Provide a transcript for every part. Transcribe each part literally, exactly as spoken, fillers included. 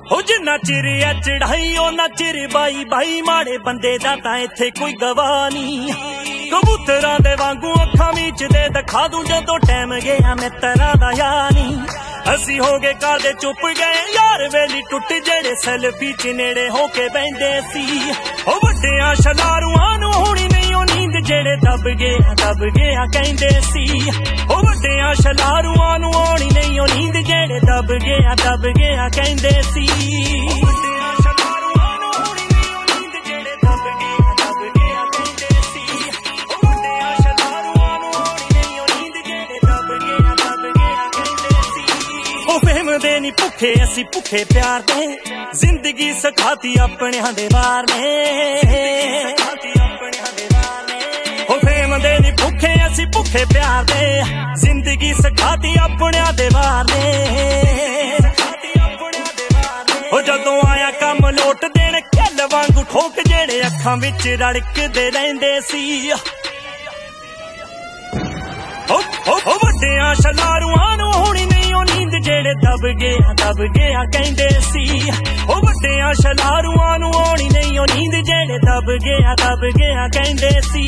हो जिन्ना चिर है चढ़ाई ओना चिर बाई बाई माड़े बंदे दा तां इत्थे कोई गवाह नहीं। कबूतरां दे वांगू अखां मीच दे दिखा दूं जदों टैम गया मित्तरां दा यानी। असी हो गए घर दे चुप गए यार वेली टुट जेड़े सैल्फी च नेड़े होके बहिंदे सी। ओ वड्डियां शलारूआं नूं होणी नहीं ओ नींद जेड़े दब गया दब गया कहिंदे सी। ओ वड्डियां शलारूआं नूं होणी नहीं ओ नींद जेड़े दब गया दब गया कहिंदे सी। दे नी भुखे असी भुखे प्यार दे जिंदगी सखाती अपने दे वार ने। ओ फेम दे नी भुखे असी भुखे प्यार दे जिंदगी सखाती अपने दे वार ने। ओ जदों आया कम लोट देन कल वांगू ठोक जेड़े अखां विच रड़कदे रहिंदे सी। ओ ओ वड्डियां शलारूआं नूं होणी नहीं ओ नींद जेड़े दब गया दब गया कहिंदे सी। ओ वड्डियां शलारूआं नूं होणी नहीं ओ नींद जेड़े दब गया दब गया कहिंदे सी।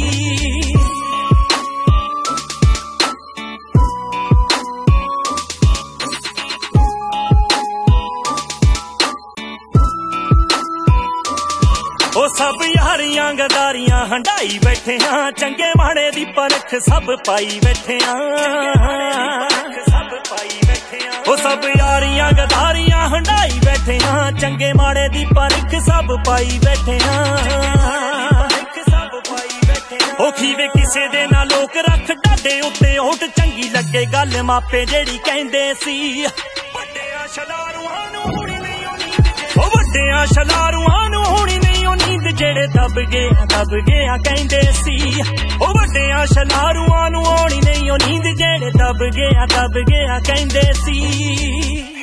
ओ सब यारियां गदारियां हंडाई बैठे हाँ चंगे माड़े दी परख सब पाई बैठे हाँ। ओ सब यारियां गदारियां हंडाई बैठे हाँ चंगे माड़े दी परख सब पाई बैठे हाँ। ओ खीवे किसे दे ना लोक रख डाडे उत्ते ओट चंगी लगे गल मापे जेड़ी कहिंदे सी। वड्डियां शलारूआं नूं होणी नहीं ओ नींद ओ वड्डियां शलारूआं नूं होणी नहीं ओ नींद जेड़े दब गया दब गया कहिंदे सी। ओ वड्डियां शलारूआं नूं होणी नहीं ओ नींद जेड़े दब गया दब गया कहिंदे सी।